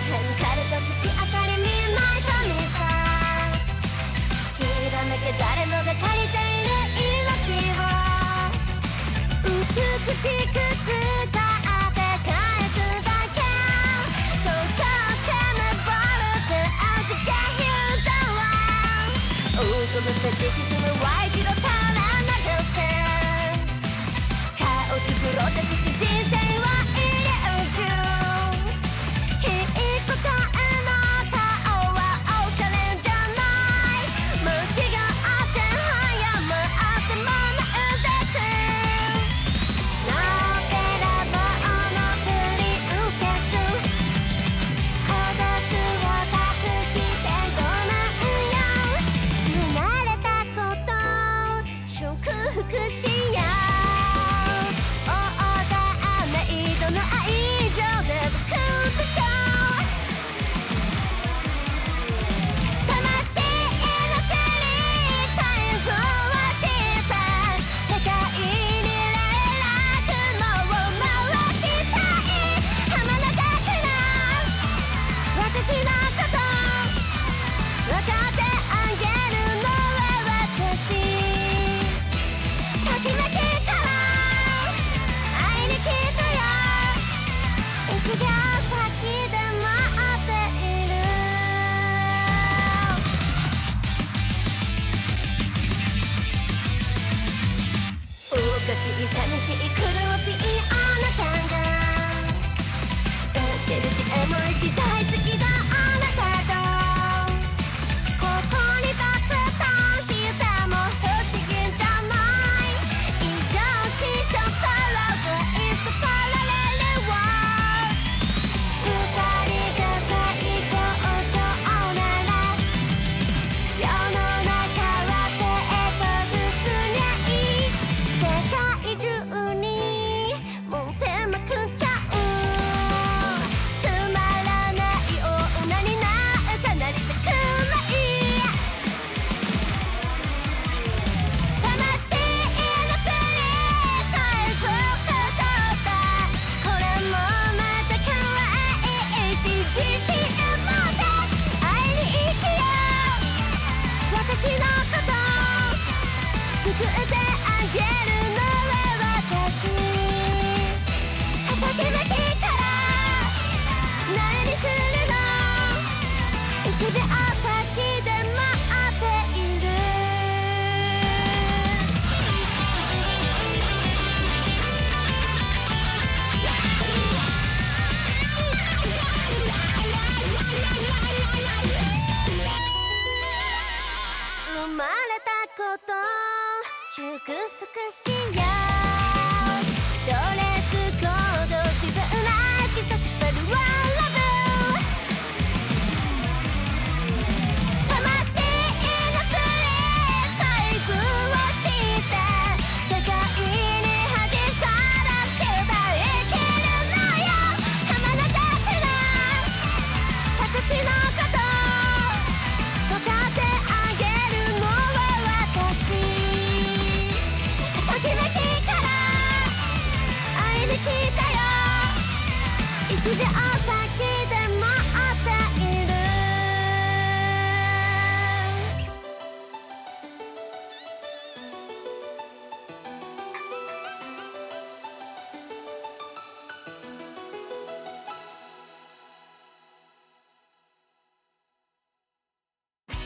光と月明かり見ない神さ、きらめけ誰もが借りている命を美しく使って返すだけ、ここからボルテージがヒュードワン、乙女たち沈む Y 字路から流せ、カオスグロテスク人生はイリュージョン、ヒーコちゃんの顔はおしゃれじゃない、間違って早まってもなんですのべらぼうのプリンセス、孤独を託してごめんよ、生まれたこと祝福しよう、オーダーメイドの愛情全部クッション、魂のセリサイズをして世界に連絡網を回したい、浜のジャックな私のこと分かってあげるのは私、ときめきから会いに来たよ、一秒先で待っている、おかしい寂しい苦しいあなたが売ってるしエモいし大好きだあなたと、ここに爆誕しても不思議じゃない、異常気象パラダイスパラレルワール、二人が最高潮なら世の中は生徒すりゃいい、世界中に持ってまくっちゃう、つまらない女になんかなりたくない、魂のセリサイズを太ったこれもまた可愛いし、自信持って会いに行くよ、私のこと救ってあげるのは私、ときめきから何にするの、一秒先で待っている、生まれたこと祝福しよう、ドレスコード自分らしさスペルはラブ、魂のスリサイズをして世界に吐きさらして生きるのよ、浜のジャックな私のこと分かってあげるのは私、ときめきから会いに来たよ、一秒先